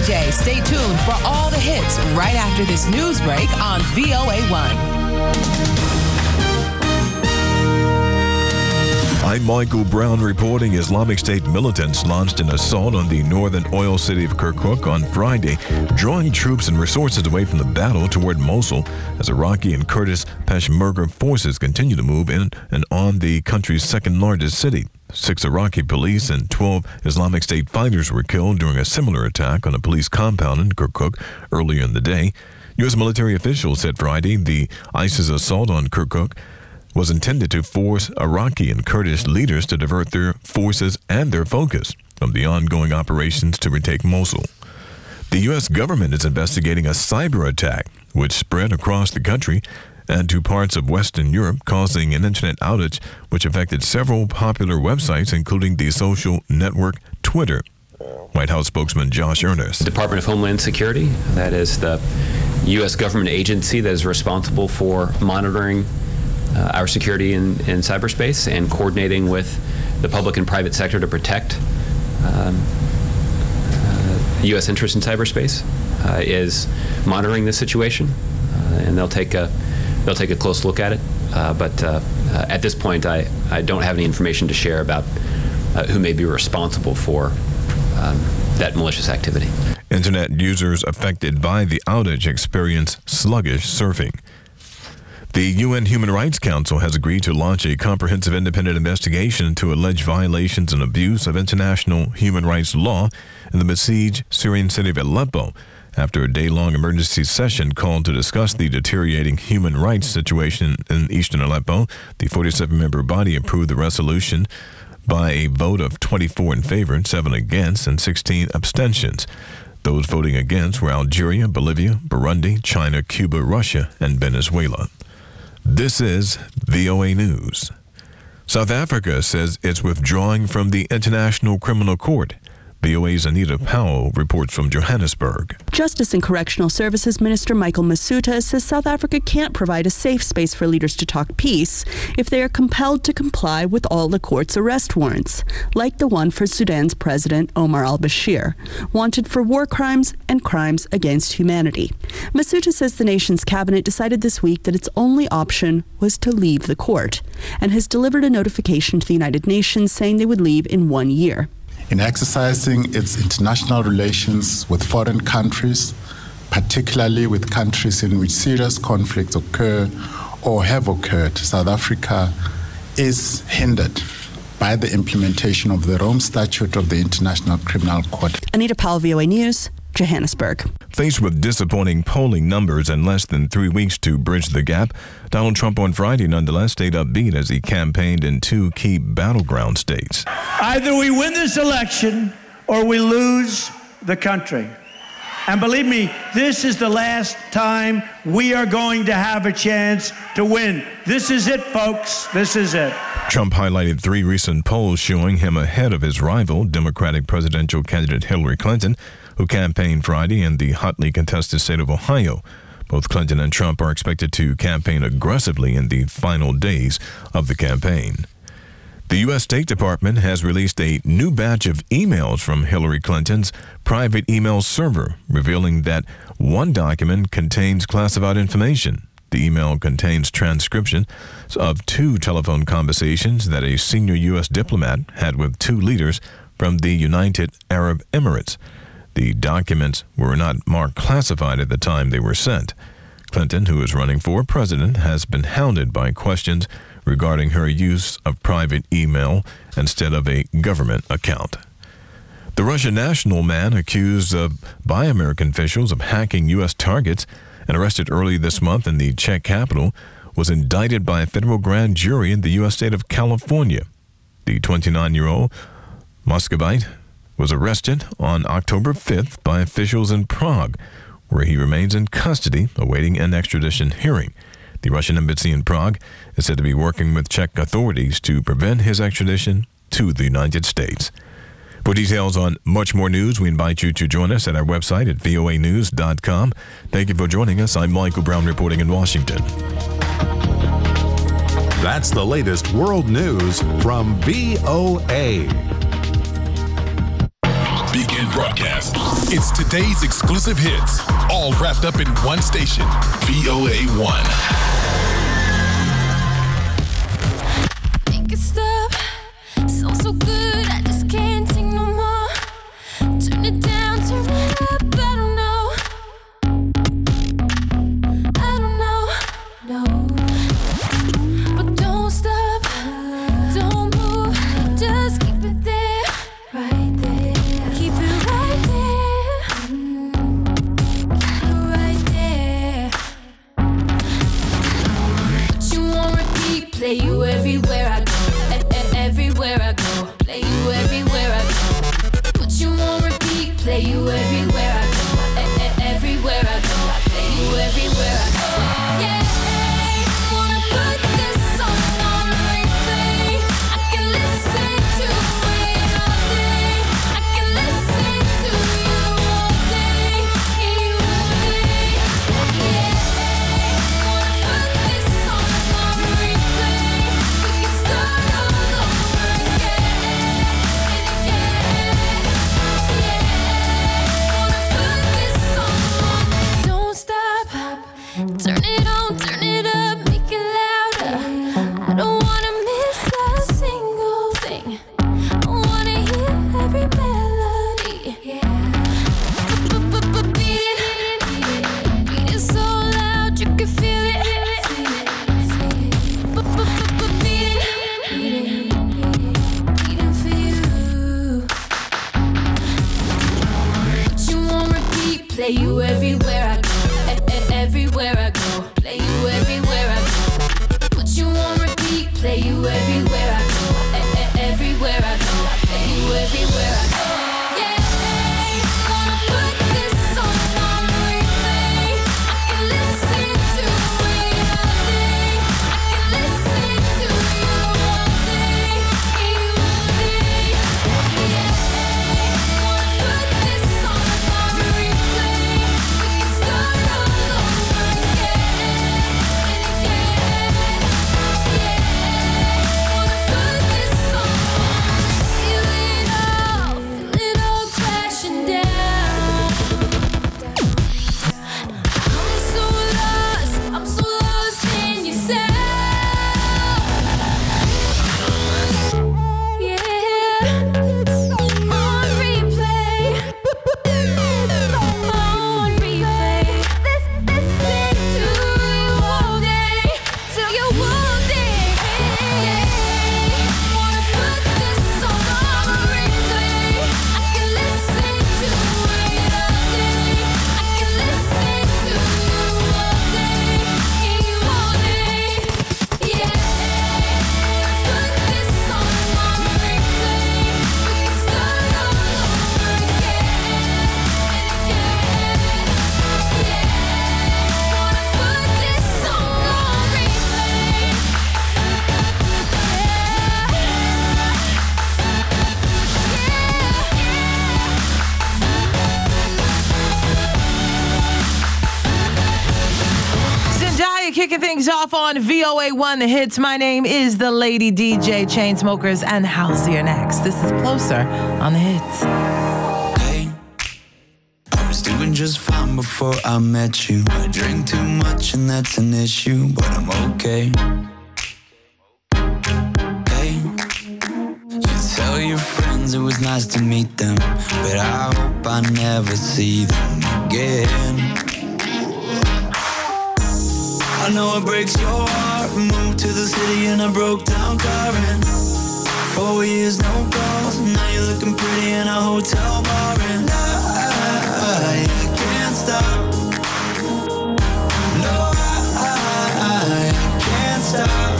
DJ. Stay tuned for all the hits right after this news break on VOA1. I'm Michael Brown reporting. Islamic State militants launched an assault on the northern oil city of Kirkuk on Friday, drawing troops and resources away from the battle toward Mosul as Iraqi and Kurdish Peshmerga forces continue to move in and on the country's second largest city. 6 Iraqi police and 12 Islamic State fighters were killed during a similar attack on a police compound in Kirkuk earlier in the day. U.S. military officials said Friday the ISIS assault on Kirkuk was intended to force Iraqi and Kurdish leaders to divert their forces and their focus from the ongoing operations to retake Mosul. The U.S. government is investigating a cyber attack which spread across the country and to parts of Western Europe, causing an internet outage which affected several popular websites, including the social network Twitter. White House spokesman Josh Earnest. Department of Homeland Security, that is the U.S. government agency that is responsible for monitoring our security in cyberspace and coordinating with the public and private sector to protect U.S. interests in cyberspace, is monitoring this situation, and they'll take a close look at it. But at this point, I don't have any information to share about who may be responsible for that malicious activity. Internet users affected by the outage experience sluggish surfing. The UN Human Rights Council has agreed to launch a comprehensive independent investigation into alleged violations and abuse of international human rights law in the besieged Syrian city of Aleppo after a day-long emergency session called to discuss the deteriorating human rights situation in eastern Aleppo. The 47-member body approved the resolution by a vote of 24 in favor, 7 against, and 16 abstentions. Those voting against were Algeria, Bolivia, Burundi, China, Cuba, Russia, and Venezuela. This is VOA News. South Africa says it's withdrawing from the International Criminal Court. VOA's Anita Powell reports from Johannesburg. Justice and Correctional Services Minister Michael Masuta says South Africa can't provide a safe space for leaders to talk peace if they are compelled to comply with all the court's arrest warrants, like the one for Sudan's President Omar al-Bashir, wanted for war crimes and crimes against humanity. Masuta says the nation's cabinet decided this week that its only option was to leave the court, and has delivered a notification to the United Nations saying they would leave in 1 year. In exercising its international relations with foreign countries, particularly with countries in which serious conflicts occur or have occurred, South Africa is hindered by the implementation of the Rome Statute of the International Criminal Court. Anita Powell, VOA News, Johannesburg. Faced with disappointing polling numbers and less than 3 weeks to bridge the gap, Donald Trump on Friday nonetheless stayed upbeat as he campaigned in 2 key battleground states. Either we win this election or we lose the country. And believe me, this is the last time we are going to have a chance to win. This is it, folks. This is it. Trump highlighted 3 recent polls showing him ahead of his rival, Democratic presidential candidate Hillary Clinton, who campaigned Friday in the hotly contested state of Ohio. Both Clinton and Trump are expected to campaign aggressively in the final days of the campaign. The U.S. State Department has released a new batch of emails from Hillary Clinton's private email server, revealing that one document contains classified information. The email contains transcription of 2 telephone conversations that a senior U.S. diplomat had with 2 leaders from the United Arab Emirates. The documents were not marked classified at the time they were sent. Clinton, who is running for president, has been hounded by questions regarding her use of private email instead of a government account. The Russian national man accused by American officials of hacking U.S. targets and arrested early this month in the Czech capital was indicted by a federal grand jury in the U.S. state of California. The 29-year-old Muscovite was arrested on October 5th by officials in Prague, where he remains in custody awaiting an extradition hearing. The Russian embassy in Prague is said to be working with Czech authorities to prevent his extradition to the United States. For details on much more news, we invite you to join us at our website at voanews.com. Thank you for joining us. I'm Michael Brown reporting in Washington. That's the latest world news from VOA. Begin broadcast. It's today's exclusive hits, all wrapped up in one station, VOA1. Make it stop. Sounds so good, I just can't take no more. Turn it down, turn it up, I don't know. I don't know, no. But don't stop, don't move, just keep it there, right there. Keep it right there, keep it right there. Put you on repeat, play you everywhere I go. Everywhere I go, play you everywhere I go. Put you on repeat, play you everywhere I go. Everywhere I go, play you everywhere I go. Yeah, wanna put this song on replay. I can listen to it all day. I can listen to you all day, you all day. Yeah, wanna put this song on replay. We can start all over again, wanna put this song on. Don't stop, turn it on, turn it up, make it louder. I don't wanna miss a single thing. I wanna hear every melody. Beat it so loud you can feel it. Beating for you. Put you on repeat, play you everywhere I go. Everywhere I go, play you everywhere I go. Put you on repeat, play you everywhere I go. Everywhere I go, play you everywhere I go. Yeah, wanna put this song on replay. I can listen to it all day. I can listen to you all day, you all day. Yeah, wanna put this song on replay. We can start all over again, wanna put this song on. Feel it all crashing down. I'm so lost in your sound. Yeah, on replay, on replay. Listen to you all day, till you all day. Wanna put this song on replay. I can listen to it all day. I can listen to you all day, you all day. Yeah, put this song on replay. We can start all over again, wanna put this song on replay. Zendaya kicking things off on VOA1 The Hits. My name is the Lady DJ, Chainsmokers, and Halsey are next. This is Closer on The Hits. Hey, I was doing just fine before I met you. I drink too much and that's an issue, but I'm okay. Hey, you tell your friends it was nice to meet them, but I hope I never see them again. I know it breaks your heart. Moved to the city in a broke down car and 4 years no calls. Now you're looking pretty in a hotel bar and I can't stop. No, I can't stop.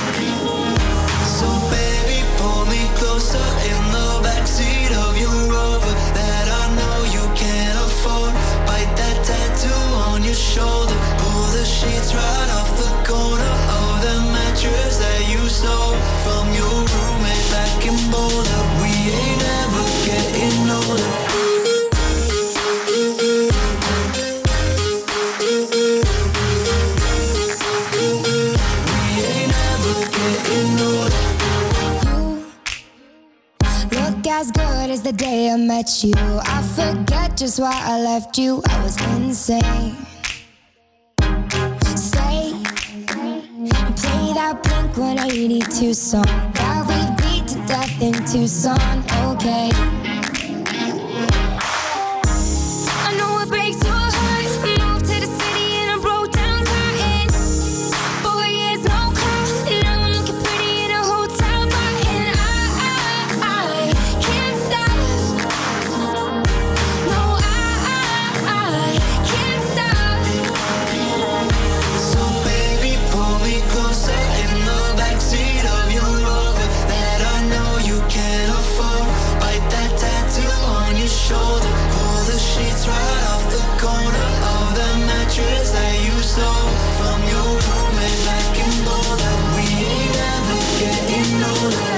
So baby, pull me closer in the backseat of your Rover that I know you can't afford. Bite that tattoo on your shoulder. Pull the sheets right off the corner of the mattress that you stole from your roommate back in Boulder. We ain't ever getting older. at you. I forget just why I left you. I was insane. Stay and play that Blink-182 song that we beat to death in Tucson. Okay. I know it breaks your heart. Moved to the city and I broke down crying. 4 years no call. Now I'm looking pretty in a hotel bar, and I can't stop. No, I can't stop. So baby, pull me closer in the backseat of your Rover that I know you can't afford. Bite that tattoo on your shoulder. Pull the sheets right off the corner of the mattress that you stole from your roommate back in Boulder. We ain't never getting older.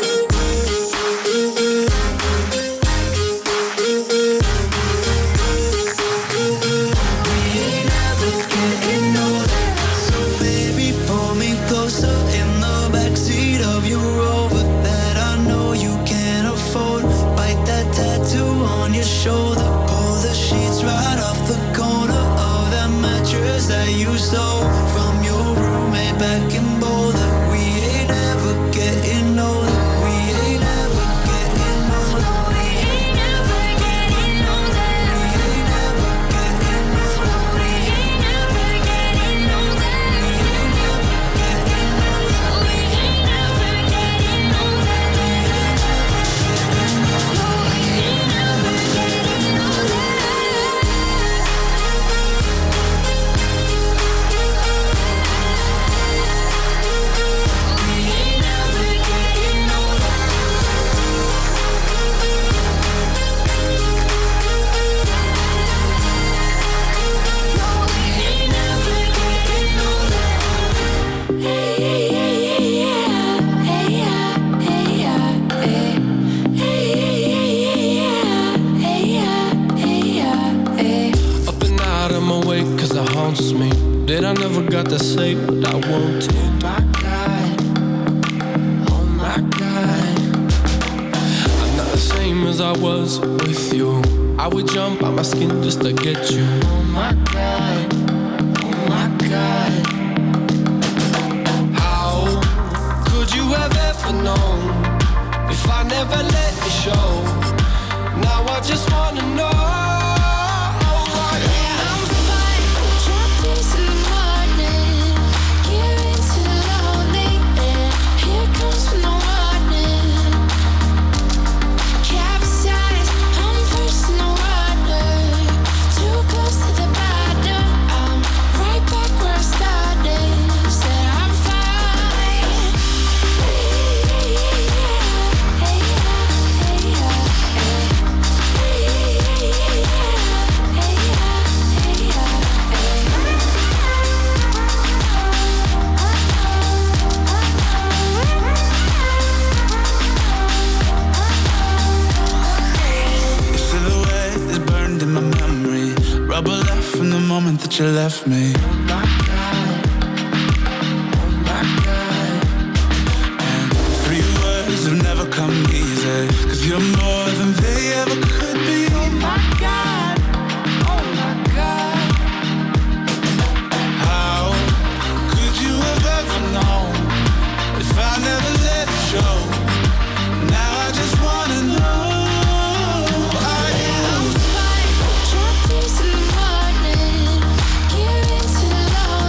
We ain't never getting older. So baby, pull me closer in the backseat of your Rover that I know you can't afford. Bite that tattoo on your shoulder. Pull the sheets right off the corner of that mattress that you stole from your roommate back in Boulder. We ain't never getting older. We ain't never getting older. We ain't never getting older. We ain't never getting older. We ain't never getting older. We ain't never getting older. We ain't never getting older. Up and out of my way, cause it haunts me. That I never got to say what I want to. Oh my God. I'm not the same as I was with you. I would jump out my skin just to get you. Oh my God. Oh my God. How could you have ever known if I never let you show? Now I just wanna know. That you left me. Oh my God. Oh my God. And 3 words have never come easy, cause you're more than they ever could be. Oh my God. Oh my God. How could you have ever known if I never let it show? Now I just wanna know. Trapped in the morning, give into love.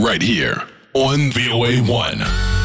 right here on VOA1.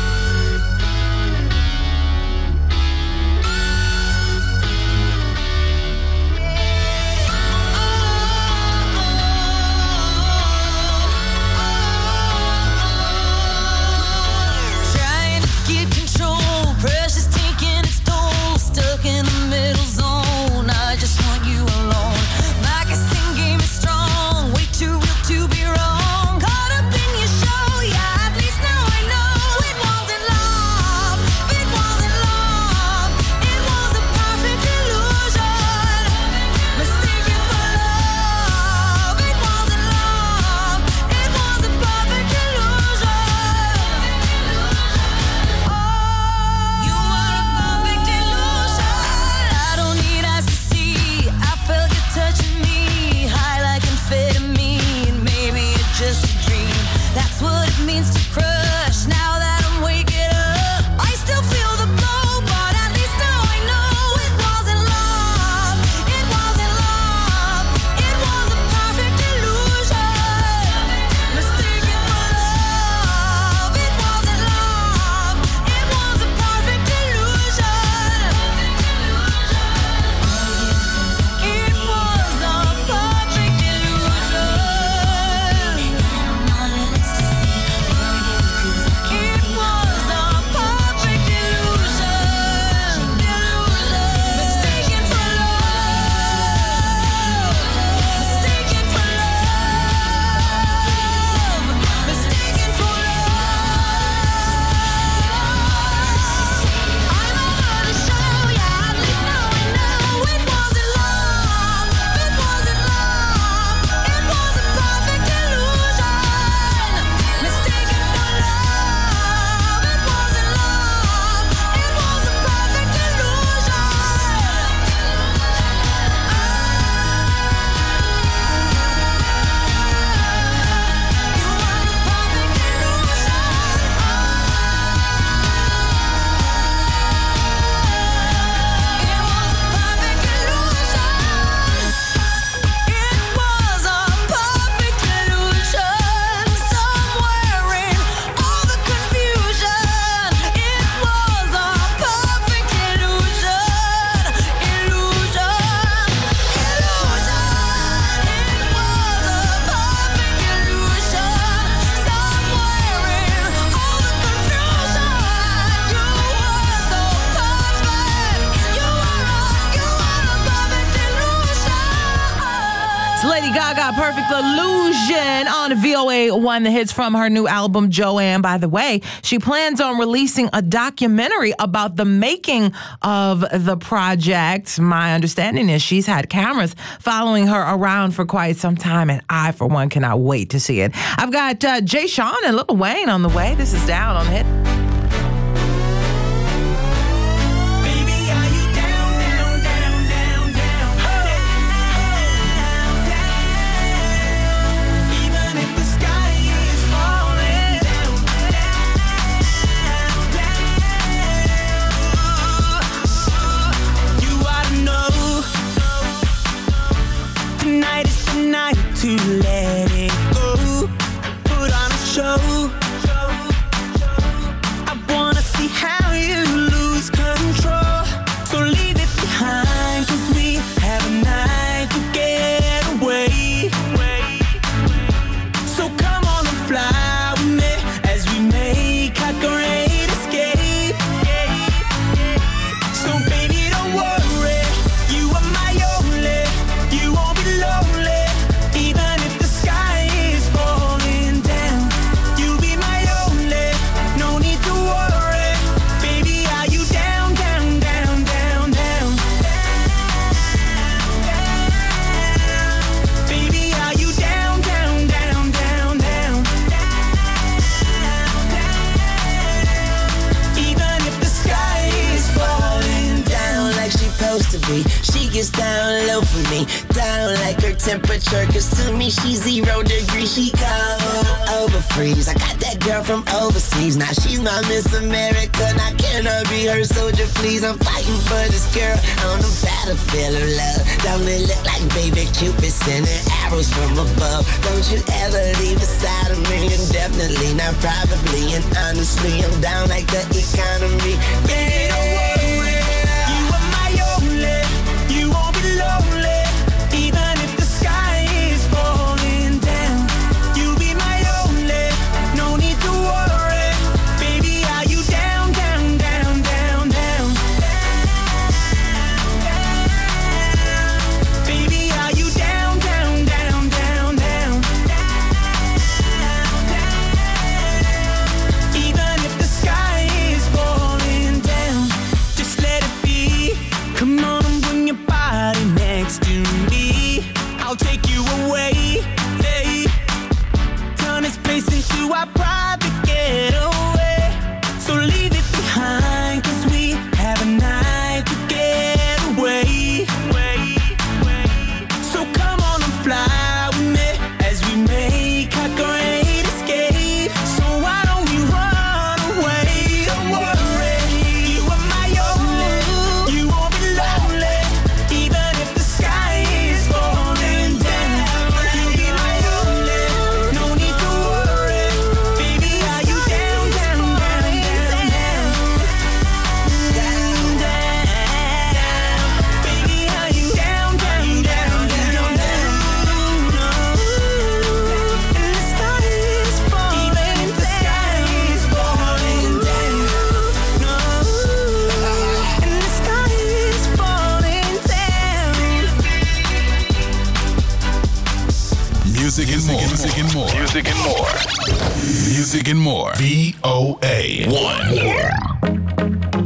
Perfect Illusion on VOA1, the hits from her new album, Joanne. By the way, she plans on releasing a documentary about the making of the project. My understanding is she's had cameras following her around for quite some time, and I, for one, cannot wait to see it. I've got Jay Sean and Lil Wayne on the way. This is Down on the Hit. Tonight is the night to let it go. Put on a show. I wanna see how you lose control. So leave it behind, 'cause we have a night to get away. So come on and fly with me as we make our great escape. So baby, don't worry, you are my only. You won't be lonely, even if the sky is falling down. You'll be my only, no need to worry. Baby, are you down, down, down, down, down? Baby, are you down, down, down, down, down? Even if the sky is falling down like she's supposed to be, she gets down low for me, down like her temperature, cause to me she's 0 degrees, she cold. Over freeze, I got that girl from overseas. Now she's my Miss America, now can I be her soldier, please? I'm fighting for this girl on the battlefield of love. Don't it look like baby Cupid sending arrows from above? Don't you ever leave beside of me, and definitely not probably, and honestly I'm down like the economy. Baby, don't worry, you are my only, you won't be lonely, even if the sky is falling down. You be my only, no need to worry, baby, are you down, down, down, down, down? Baby, are you down, down, down, down, down? Even if the sky is falling down, just let it be. Come on and bring your body next to me. I'll take you away, hey. Turn this place into our private getaway. So leave it behind, cause we have a night to get away. So come on and fly with me as we make our great escape. So why don't we run away? Don't worry, you are my only, you won't be lonely, even if the sky is falling down. You'll be my only, no need to worry, baby, are you down, down, down, down, down? Down, down, baby, are you down, down, down, down, down? And the sky is falling, even if the sky is falling down. No, and the sky is falling down. Music and more. Music and more. Music and more. Music and more. VOA 1.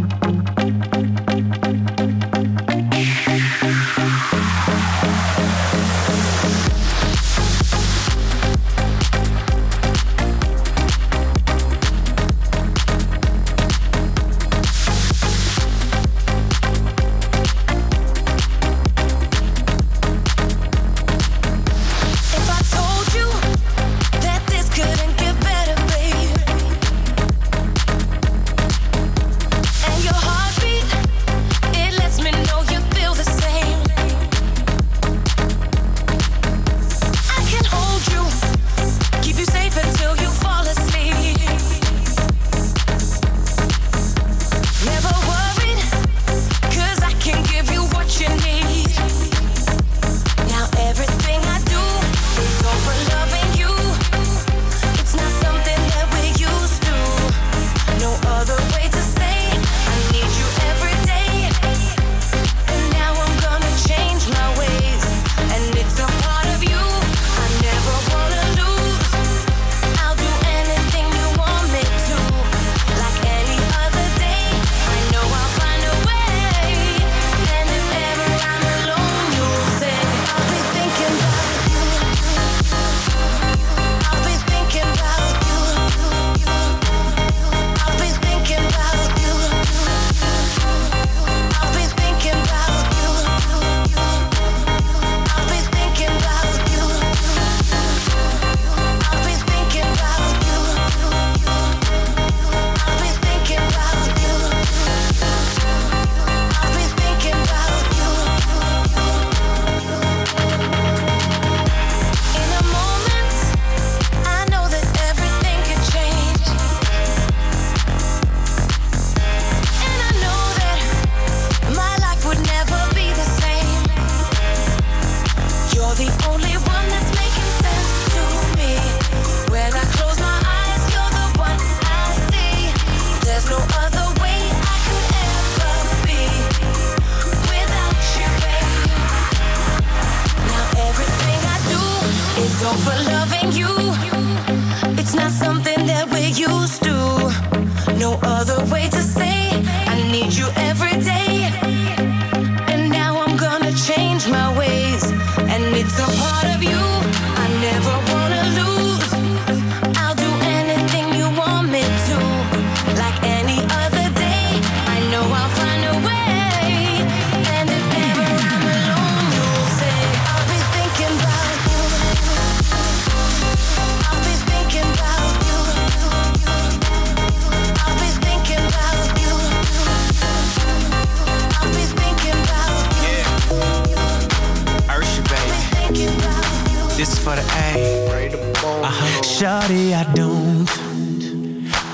If I told you that this couldn't get better, babe,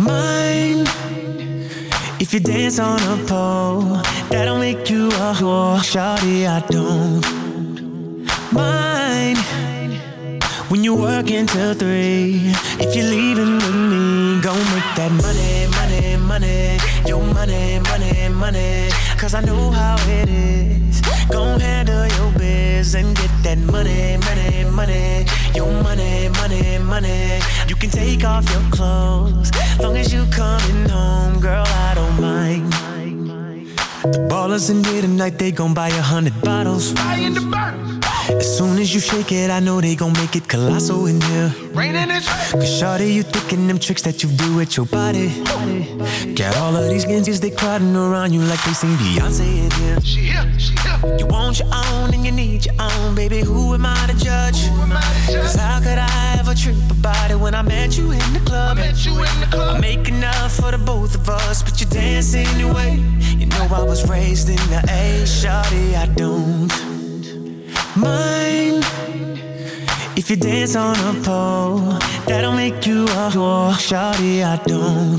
Mine. If you dance on a pole, that'll make you a whore. Shawty, I don't mind when you work until 3. If you're leaving with me, go make that money, money, money. Your money, money, money. Cause I know how it is. Go handle your biz and get that money, money, money. Your money, money, money. You can take off your clothes, long as you coming home, girl, I don't mind. The ballers in here tonight, they gon' buy 100 bottles. As soon as you shake it, I know they gon' make it colossal in here. Cause shawty, you thinking them tricks that you do with your body. Got all of these ninjas, they crowding around you like they sing Beyonce in here. She here. You want your own and you need your own, baby, who am I to judge? Cause how could I ever trip about it when I met you in the club? I make enough for the both of us, but you dance anyway. You know I was raised in the A, shawty, I don't mind if you dance on a pole, that'll make you a whore. Shawty, I don't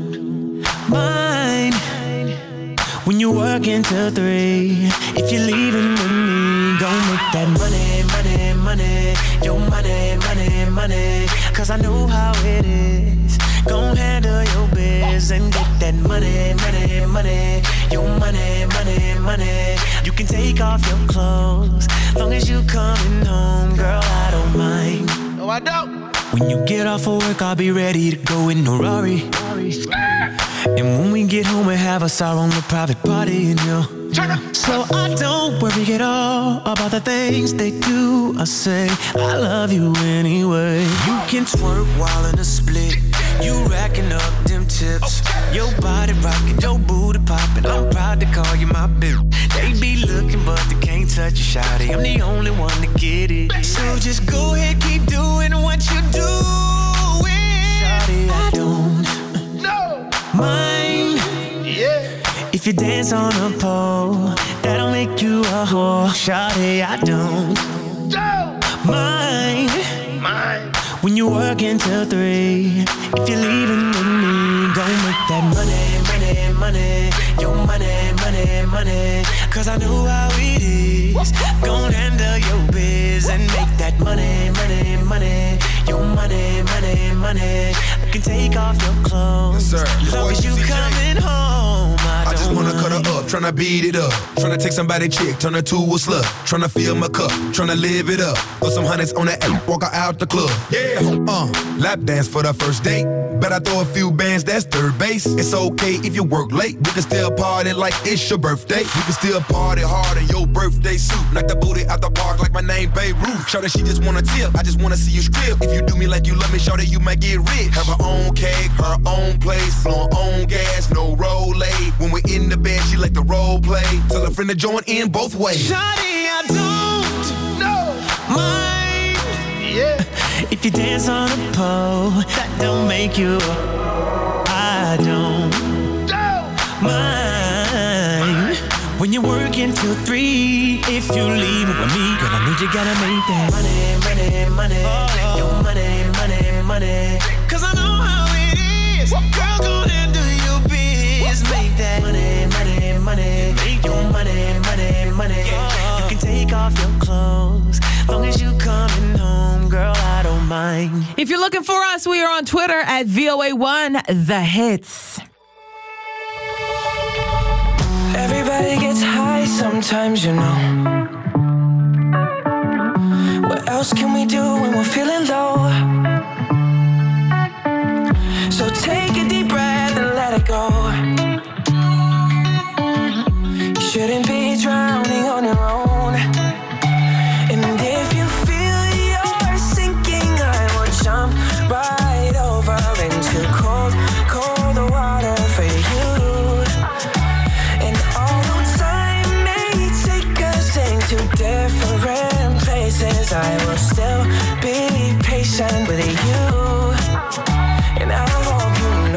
mind when you work until 3. If you're leaving with me, go make that money, money, money. Your money, money, money. Cause I know how it is. Go handle your biz and get that money, money, money. Your money, money, money. You can take off your clothes, long as you coming home, girl, I don't mind. No, I don't. When you get off of work, I'll be ready to go in a Rari. And when we get home, we have us our own private party in here. So I don't worry at all about the things they do. I say, I love you anyway. You can twerk while in a split. You racking up them tips. Your body rocking, your booty popping. I'm proud to call you my bitch. They be looking, but they can't touch you, shawty. I'm the only one to get it. So just go ahead, keep doing what you doing. Shawty, I don't mind. If you dance on a pole, that'll make you a whore. Shawty, I don't mind when you work until 3. If you're leaving with me, go make that money, money, money. Your money, money, money. Cause I know how it is. Gon' handle your biz and make that money, money, money. Your money, money, money. I can take off your clothes, yes, long as you coming home. I just wanna cut her up, tryna beat it up. Tryna take somebody chick, turn her to a slut. Tryna fill my cup, tryna live it up. Put some hundreds on that app, walk her out the club. Yeah, lap dance for the first date. Bet I throw a few bands, that's third base. It's okay if you work late. We can still party like it's your birthday. We can still party hard in your birthday suit. Knock the booty out the park like my name Beirut. Shout that she just wanna tip, I just wanna see you strip. If you do me like you love me, shout that you might get rich. Have her own cake, her own place, blow her own gas, no roll aid. When we're in the bed, she like to role play. Tell her friend to join in both ways. Shawty, I don't mind. If you dance on a pole, that don't make you. I don't mind when you're working till 3. If you leave with me, girl, I know you gotta make that money, money, money. Your money, money, money. Cause I know how it is. Girl, go handle your biz. Make that money, money, money. Your money, money, money. You can take off your clothes, long as you coming home, girl, I don't mind. If you're looking for us, we are on Twitter at VOA1 The Hits. Everybody gets high sometimes, you know. What else can we do when we're feeling low? So take a deep breath and let it go. You shouldn't be drowning on your own. And if you feel you're sinking, I will jump right over into cold, cold water for you. And although time may take us into different places, I will still be patient with you. And I hope you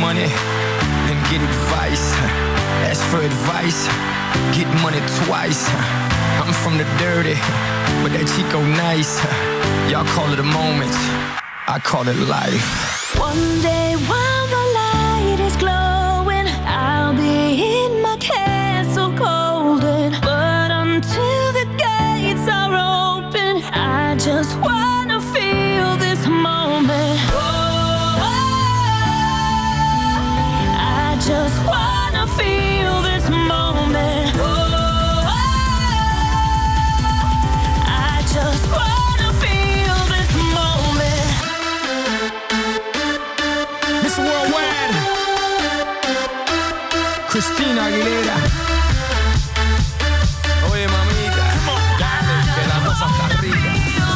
money, then get advice. Ask for advice, get money twice. I'm from the dirty, but that Chico nice. Y'all call it a moment, I call it life. One day while the light is glowing, I'll be in my castle golden. But until the gates are open, I just wanna feel this moment. I just wanna feel this moment. I just wanna feel this moment. Mr. Worldwide, Christina Aguilera. Oye, mamita, dale, que la cosa está rica.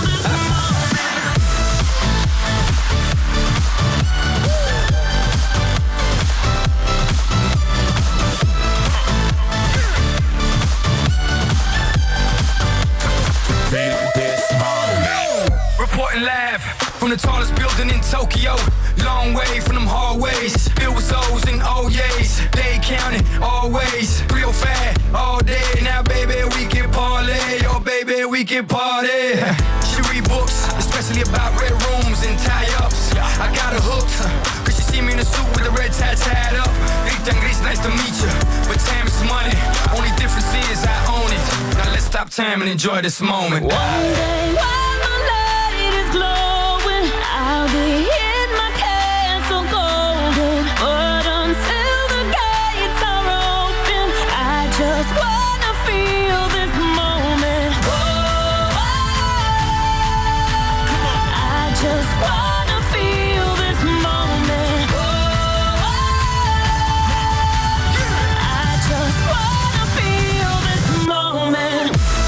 Reporting live from the tallest building in Tokyo. Long way from them hallways, filled with O's and O's. They counting always, 305 all day. Now baby we can parlay, oh baby we can party. She read books, especially about red rooms and tie-ups. I got her hooked, cause she see me in a suit with the red tie tied up. Rita and Gris, nice to meet you, but time is money. Only difference is I own it. Now let's stop time and enjoy this moment. One day while the light is glowing, I'll be in my castle golden. But until the gates are open, I just wanna feel this moment. I just wanna feel this moment. I just wanna feel this moment.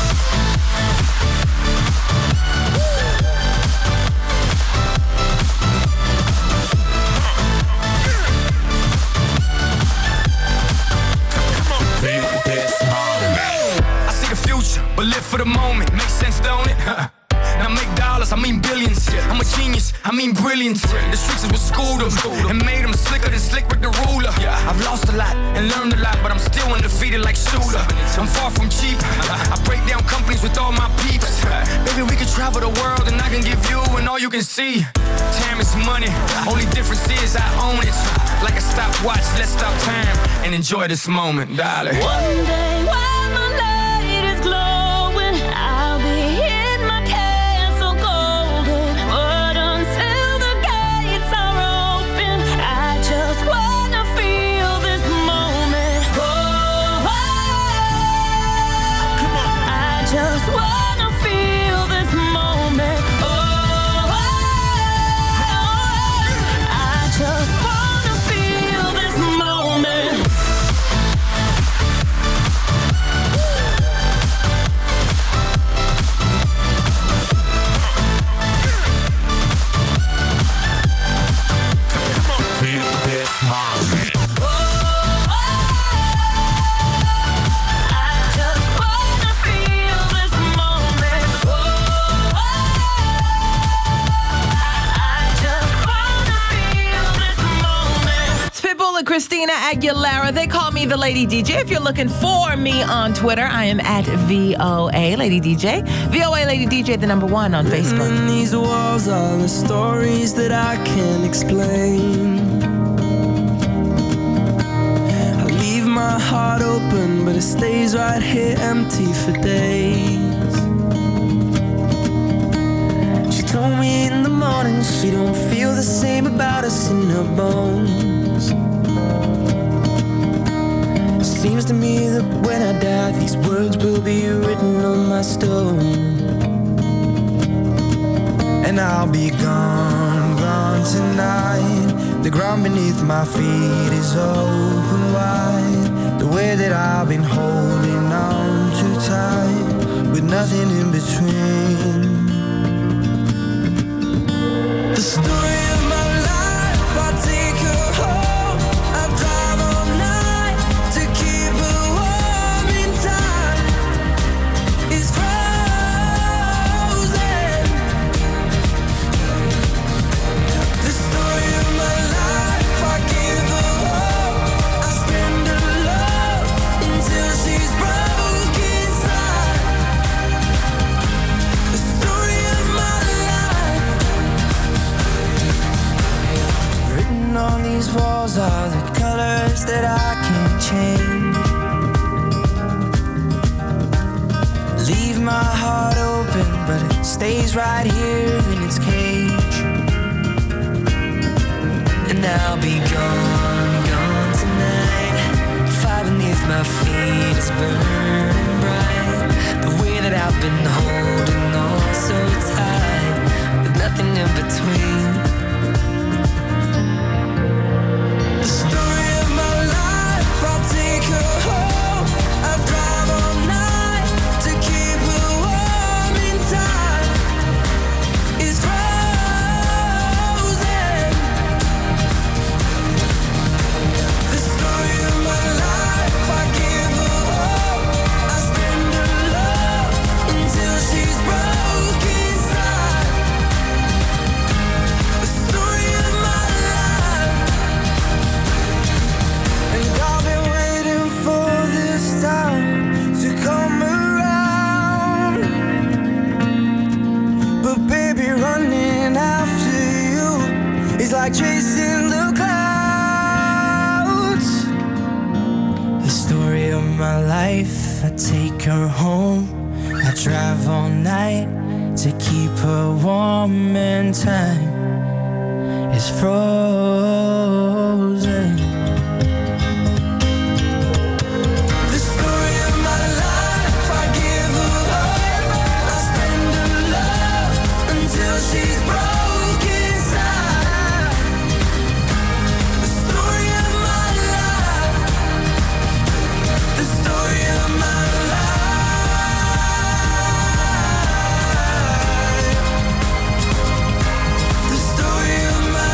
I see the future, but live for the moment. Makes sense, don't it? Now make dollars, I mean billions. I'm a genius, I mean brilliant. The streets is what schooled them and made them slicker than Slick Rick the ruler. I've lost a lot and learned a lot, but I'm still undefeated like Shooter. I'm far from cheap. I break down companies with all my peeps. Baby, we can travel the world and I can give you and all you can see. Time is money, only difference is I own it. Like a stopwatch, let's stop time and enjoy this moment, darling. One day while the light is glowing, I'll be in my castle golden. But until the gates are open, I just wanna feel this moment. I just wanna feel this moment. I just wanna feel this moment. Christina Aguilera. They call me the Lady DJ. If you're looking for me on Twitter, I am at VOA Lady DJ. VOA Lady DJ, the #1 on Facebook. And these walls are the stories that I can't explain. I leave my heart open, but it stays right here empty for days. She told me in the morning she don't feel the same about us in her bones. Seems to me that when I die, these words will be written on my stone. And I'll be gone, gone tonight. The ground beneath my feet is open wide. The way that I've been holding on too tight, with nothing in between. The story of my life, I take her home. I drive all night to keep her warm in time. It's frozen. The story of my life, I give her Written on these walls are the colors that I can't change. Leave my heart open, but it stays right here in its cage. And I'll be gone, gone tonight. Fire beneath my feet is burning bright. The way that I've been holding on so tight, with nothing in between. The story of my life, I'll take her home. I'll drive all night to keep her warm in time. It's frozen. The story of my life, I give her hope. I spend her love until she's broke inside. The story of my life. And I've been waiting for this time to come around. But baby, running after you is like chasing the clouds. The story of my life, I take her home. I drive all night to keep her warm and time is frozen. The story of my life, I give her hope. I spend her love until she's broke inside. The story of my life. The story of my life. The story of my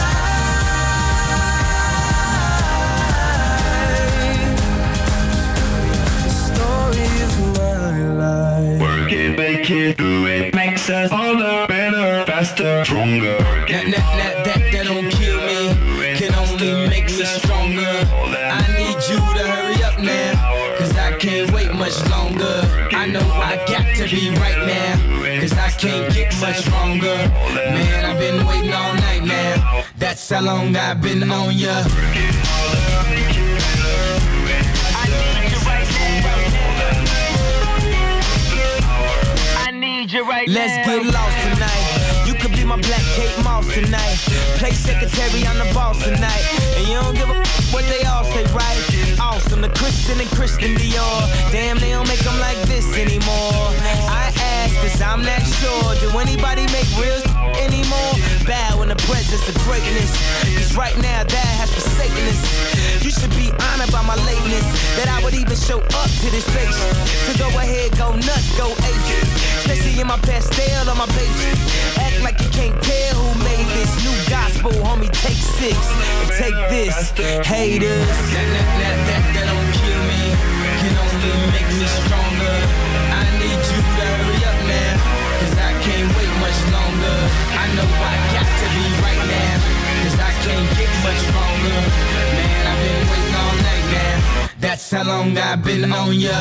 Work it, make it, do it. Makes us older, better, faster, stronger. That don't kill me, can only make me stronger. I need you to hurry up now, cause I can't wait much longer. I know I got to be right now, cause I can't get much stronger. Man, I've been waiting all night now, that's how long I've been on ya. Let's get lost tonight. You could be my black Kate Moss tonight. Play secretary, I'm the boss tonight. And you don't give a what they all say, right? Awesome, the Christian and Christian Dior. Damn, they don't make them like this anymore. I ask, cause I'm not sure. Do anybody make real anymore? Bow in the presence of greatness, cause right now that has forsaken us. You should be honored by my lateness, that I would even show up to this place. So go ahead, go nuts, go ape. Especially in my pastel on my page. Act like you can't tell who made this new gospel, homie. Take 6 and take this, haters. That don't kill me, can only make me stronger. I need you to hurry up now, cause I can't wait much longer. I know I got to be right now, cause I can't get much stronger. Man, I've been waiting all night now, that's how long I've been on ya.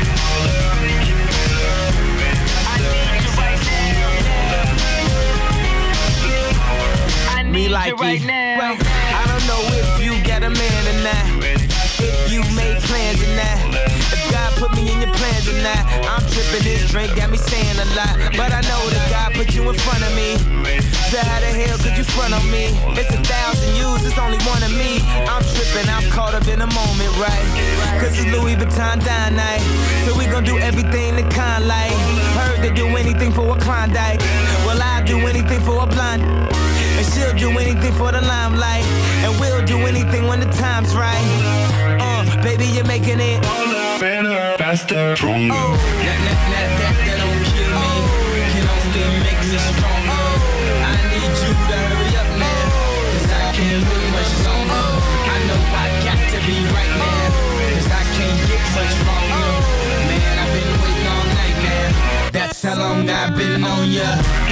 Me like right now. I don't know if you got a man or not, if you made plans or not, if God put me in your plans or not. I'm tripping, this drink got me saying a lot, but I know that God put you in front of me. So how the hell could you front on me? It's 1,000 yous, it's only one of me. I'm tripping, I'm caught up in the moment, right? Cause it's Louis Vuitton dine night, so we gon' do everything the kind like. Heard they do anything for a Klondike, well I'll do anything for a blind. And she'll do anything for the limelight, and we'll do anything when the time's right. Baby, you're making it better, faster, stronger. That don't kill me, can only make me stronger. I need you to hurry up now, cause I can't wait much longer. I know I got to be right now, cause I can't get much stronger. Man, I've been waiting all night now, that's how long I've been on ya.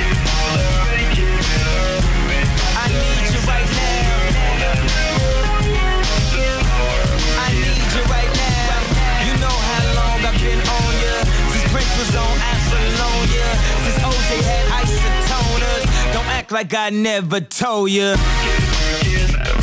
Was on Apollonia, since OJ had isotoners. Don't act like I never told ya.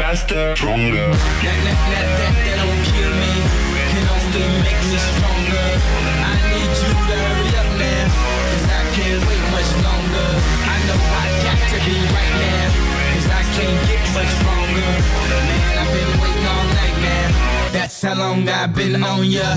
faster, stronger. That don't kill me, can only make me stronger. I need you to hurry up now, cause I can't wait much longer. I know I got to be right now, cause I can't get much stronger. Man, I've been waiting all night now, that's how long I've been on ya.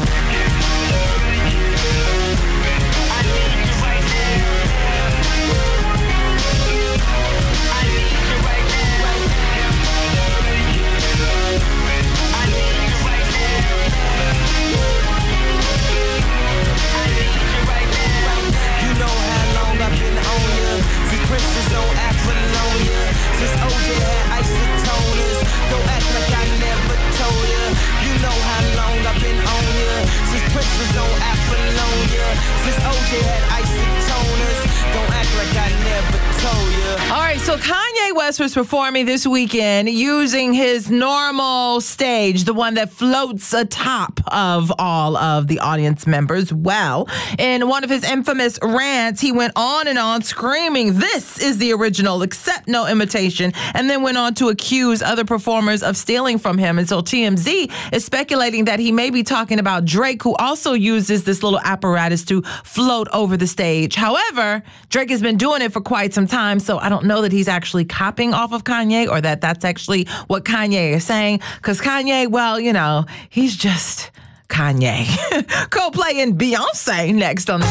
Princess on Apollonia. Since OJ had isotoners, don't act like I never told ya. You know how long I've been on ya. Since Princess on Apollonia. Since OJ had isotoners, don't act like I never told ya. All right, so Kanye West was performing this weekend using his normal stage, the one that floats atop of all of the audience members. Well, in one of his infamous rants, he went on and on screaming, "This is the original, accept no imitation," and then went on to accuse other performers of stealing from him. And so TMZ is speculating that he may be talking about Drake, who also uses this little apparatus to float over the stage. However, Drake has been doing it for quite some time, so I don't know that he's actually copying off of Kanye or that that's actually what Kanye is saying, because Kanye, well, you know, he's just Kanye. Coldplay and Beyonce next on the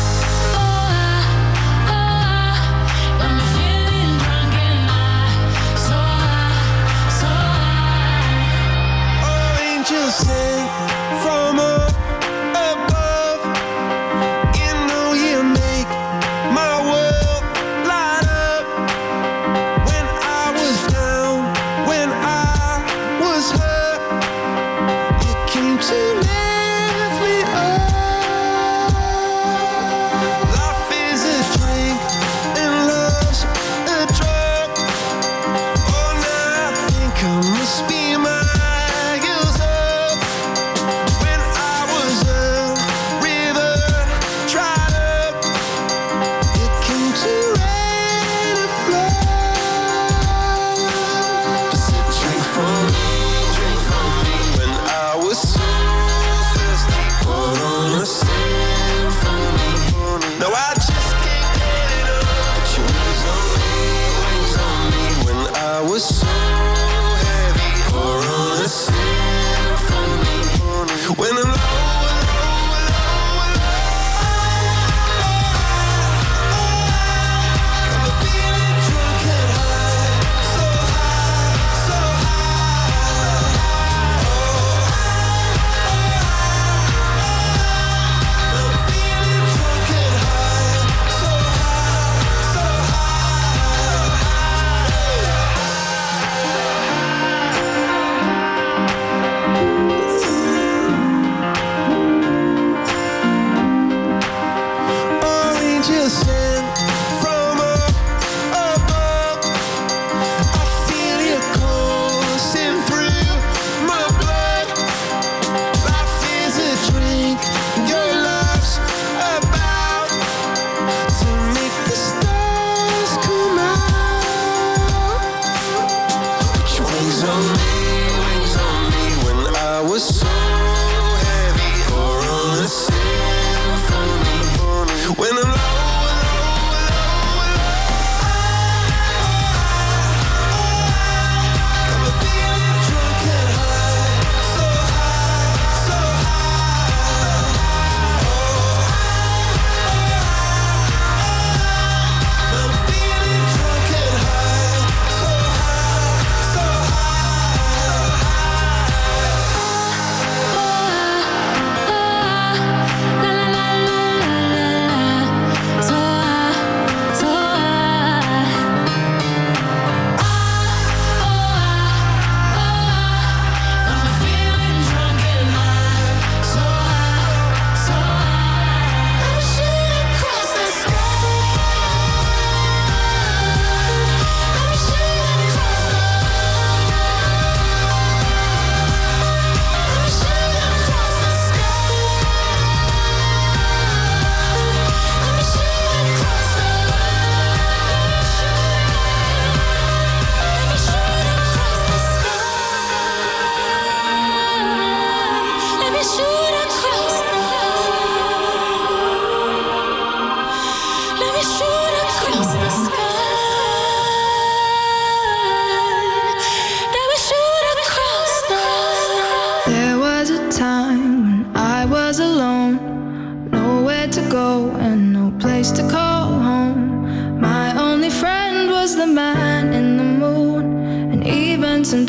sing from up above. You know you make my world light up. When I was down, when I was hurt, you came to lift me up. Life is a drink and love's a drug. Oh, now I think I must be my was so heavy.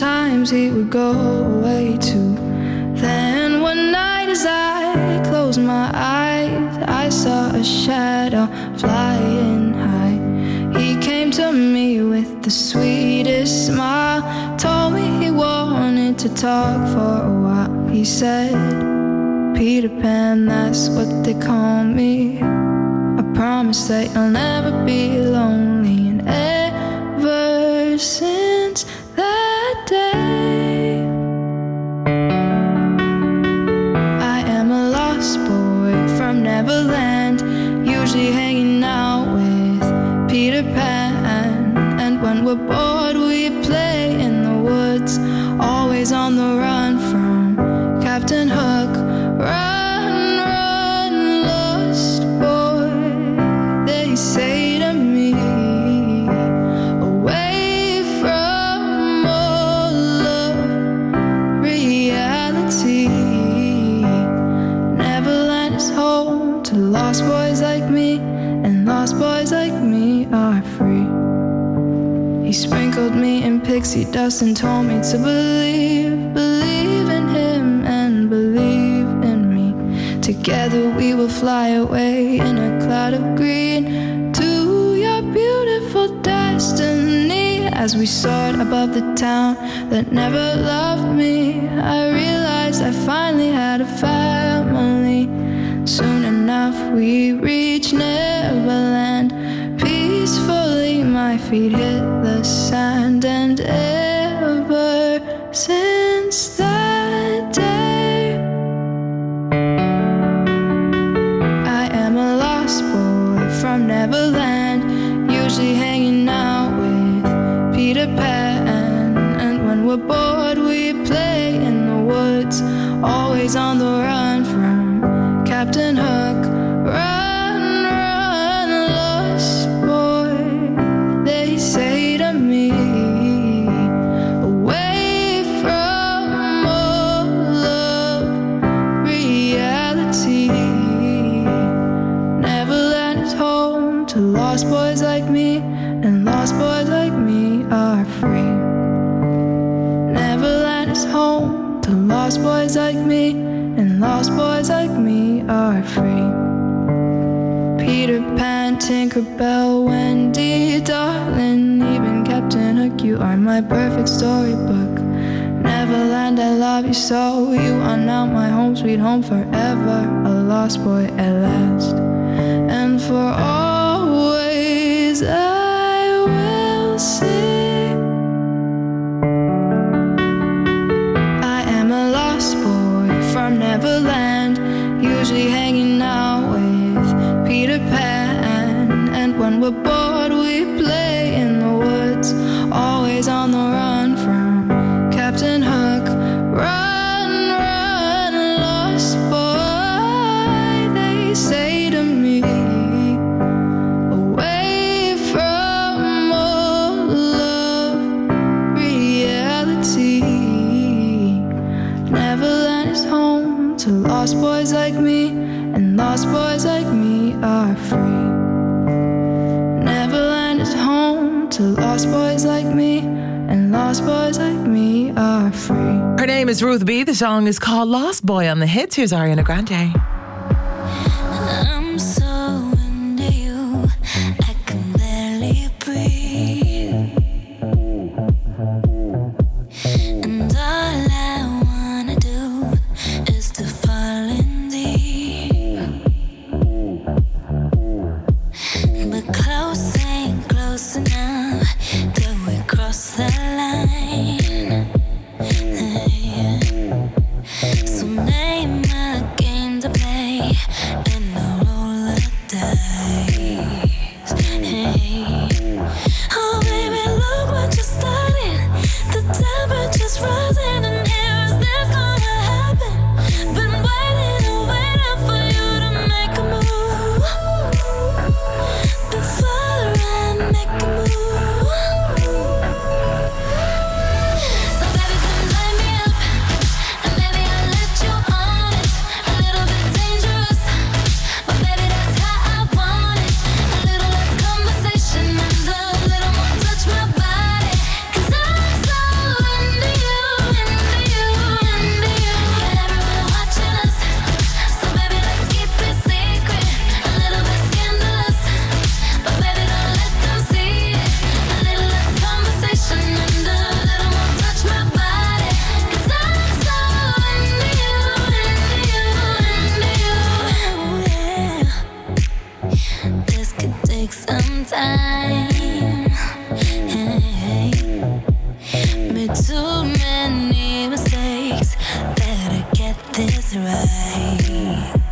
sometimes he would go away too. Then one night as I closed my eyes, I saw a shadow flying high. He came to me with the sweetest smile, told me he wanted to talk for a while. He said, Peter Pan, that's what they call me. I promise that you'll never be lonely. And ever since that day, I am a lost boy from Neverland, usually hanging out with Peter Pan. And when we're bored we play in the woods, always on the run from Captain Hook. Run, run, lost boy, they say to me, away from all of reality. Neverland is home to lost boys like me, and lost boys like me are free. He sprinkled me in pixie dust and told me to believe in him and believe in me. Together we will fly away in a cloud of green to your beautiful destiny. As we soared above the town that never loved me, I realized I finally had a family. Soon enough we reached Neverland. Peacefully my feet hit the sand, and ever since that day, I am a lost boy from Neverland, usually hanging out with Peter Pan. And when we're bored we play in the woods, always on the run from Captain Hook. Run, run, lost boy, they say to me, away from all of reality. Neverland is home to lost boys like me, and lost boys like me are free. Neverland is home to lost boys like me, and lost boys like me are free. Peter Pan, Tinkerbell, Wendy, darling, even Captain Hook, you are my perfect storybook. Neverland, I love you so, you are now my home, sweet home forever. A lost boy at last, and for always I will sing. I am a lost boy from Neverland, usually hanging out with Peter Pan. And when we're bored we play in the woods, always on the run from Captain Hook. Run, run, lost boy, they say to me, away from all of reality. Neverland is home to lost boys like me, and lost boys like me are free. Neverland is home to lost boys like me, and lost boys like me are free. Her name is Ruth B. The song is called Lost Boy on the Hits. Here's Ariana Grande. I'm so into you, I can barely breathe. And all I wanna do is to fall in deep. But close ain't close enough till we cross the line. So name a game to play. too many mistakes. Better get this right.